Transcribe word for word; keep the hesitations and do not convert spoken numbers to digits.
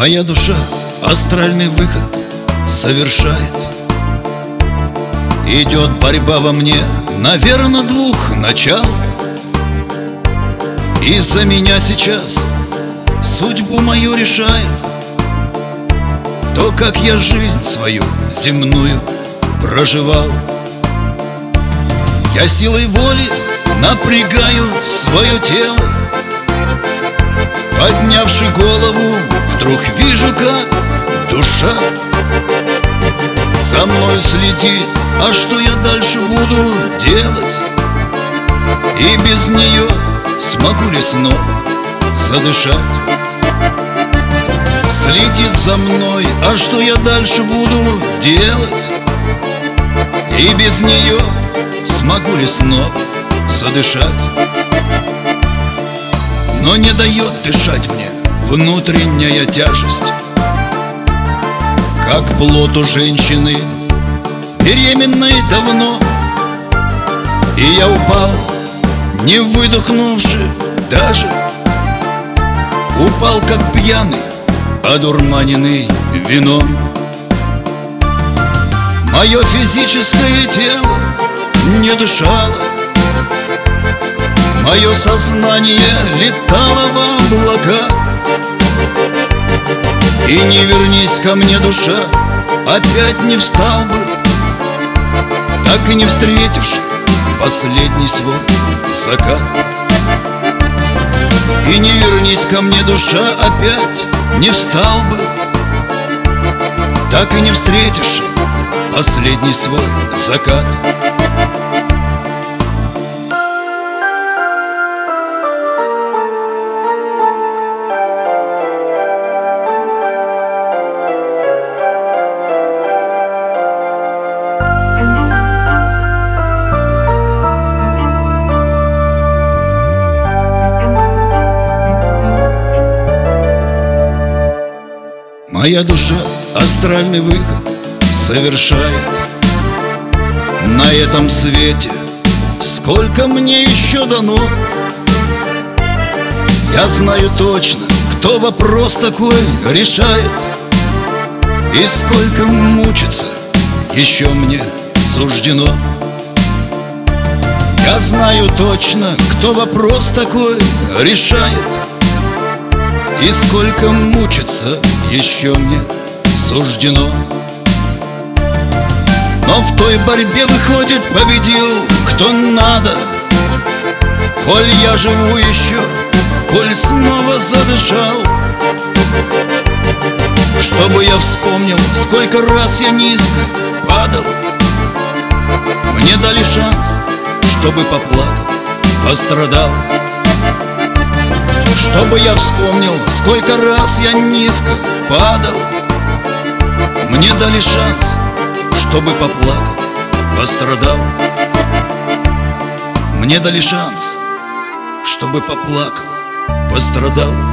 Моя душа астральный выход совершает. Идет борьба во мне, наверное, двух начал. Из-за меня сейчас судьбу мою решает то, как я жизнь свою земную проживал. Я силой воли напрягаю свое тело, поднявши голову, вдруг вижу, как душа за мной следит. А что я дальше буду делать? И без нее смогу ли снова задышать? Следит за мной, а что я дальше буду делать? И без нее смогу ли снова задышать? Но не дает дышать мне внутренняя тяжесть, как плод у женщины, беременной давно. И я упал, не выдохнувши даже, упал как пьяный, одурманенный вином. Мое физическое тело не дышало, мое сознание летало в облаках. И не вернись ко мне, душа, опять не встал бы, так и не встретишь последний свой закат. И не вернись ко мне, душа, опять не встал бы, так и не встретишь последний свой закат. Моя душа астральный выход совершает. На этом свете сколько мне еще дано. Я знаю точно, кто вопрос такой решает, и сколько мучиться еще мне суждено. Я знаю точно, кто вопрос такой решает, и сколько мучиться еще мне суждено. Но в той борьбе, выходит, победил кто надо. Коль я живу еще, коль снова задышал, чтобы я вспомнил, сколько раз я низко падал. Мне дали шанс, чтобы поплакал, пострадал. Чтобы я вспомнил, сколько раз я низко падал. Мне дали шанс, чтобы поплакал, пострадал. Мне дали шанс, чтобы поплакал, пострадал.